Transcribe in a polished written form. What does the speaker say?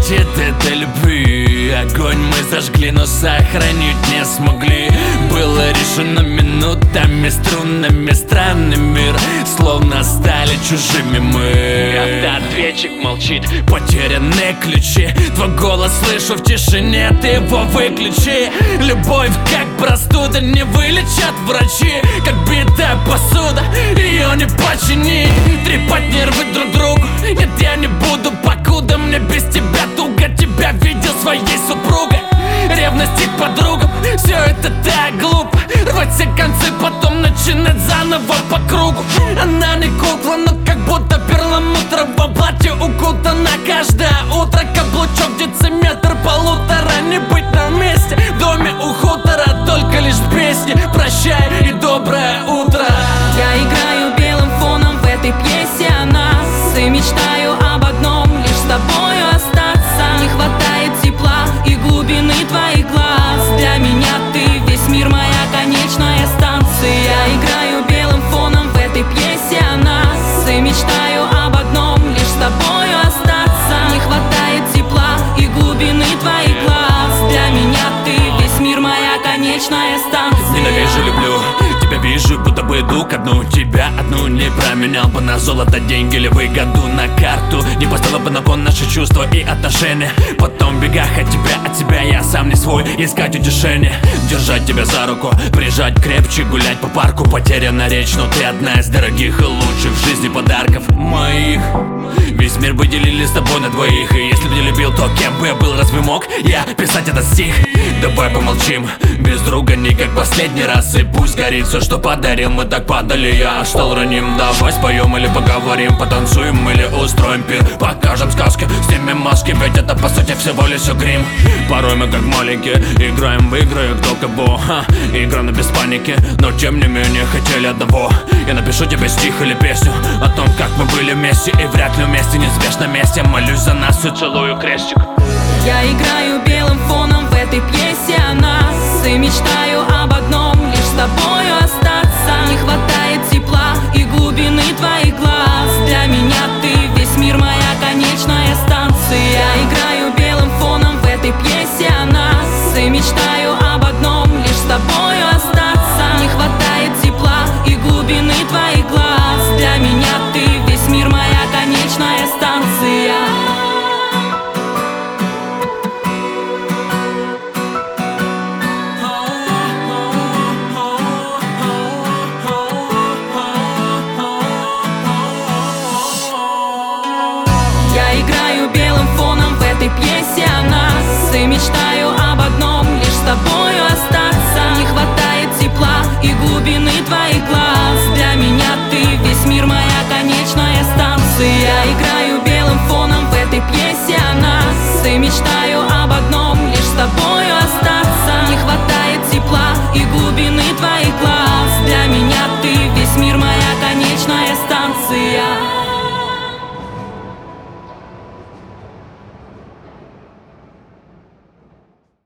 хватит этой любви. Огонь мы зажгли, но сохранить не смогли. Было решено минутами, струнами. Странный мир, словно стали чужими мы. Автоответчик молчит, потерянные ключи. Твой голос слышу в тишине, ты его выключи. Любовь как простуда, не вылечат врачи. Как битая посуда, ее не починить. Трепать нервы друг другу, нет, я не буду, покуда мне без тебя туго. Тебя видел своей супругой, ревность к подругам. Все это так глупо, рвать все концы, потом начинать заново по кругу. Она не кукла, но как будто перламутрово платье укутано каждое утро. Каблучок дециметр, полутора. Не быть на месте в доме у хутора, только лишь песни прощай и доброе утро. Я играю белым фоном в этой пьесе о нас и мечтаю об одном, лишь с тобою остаться. Не хватает тепла и глубины твоих глаз. Для меня ты весь мир, моя конечная станция. Я играю белым фоном в этой пьесе о нас и мечтаю об одном, лишь с тобою остаться. Не хватает тепла и глубины твоих глаз. Для меня ты весь мир, моя конечная станция. Ненавижу, люблю, тебя вижу, будто бы иду ко дну. Тебя одну не променял бы на золото, деньги или выгоду на карту. Не поставил бы на кон наши чувства и отношения. Потом в бегах от тебя я сам не свой. Искать утешение, держать тебя за руку, прижать крепче, гулять по парку. Потеряна речь, но ты одна из дорогих и лучших в жизни подарков моих. Весь мир бы делили с тобой на двоих. И если бы не любил, то кем бы я был? Разве мог я писать этот стих? Давай помолчим, без друга не как последний раз. И пусть горит все, что подарил. Мы так падали, я аж стал раним. Давай споем или поговорим, потанцуем или устроим пир. Покажем сказки, снимем маски, ведь это по сути всего лишь грим. Порой мы как маленькие играем в игры, кто кого. Игра на без паники, но тем не менее хотели одного. Я напишу тебе стих или песню о том, как мы были вместе и вряд ли вместе, неизбежно вместе. Молюсь за нас и целую крестик. Я играю белым фоном в этой пьесе о нас и мечтаю об одном, лишь с тобою остаться. Не хватает тепла и глубины твоих глаз. Для меня ты весь мир, моя конечная станция. Я играю белым фоном в этой пьесе о нас и мечтаю об одном, лишь с тобою остаться. Не хватает тепла и глубины твоих глаз. Для меня ты весь мир, моя конечная станция. Я играю белым фоном в этой пьесе о нас и мечтаю об одном, лишь с тобою остаться. Не хватает тепла и глубины твоих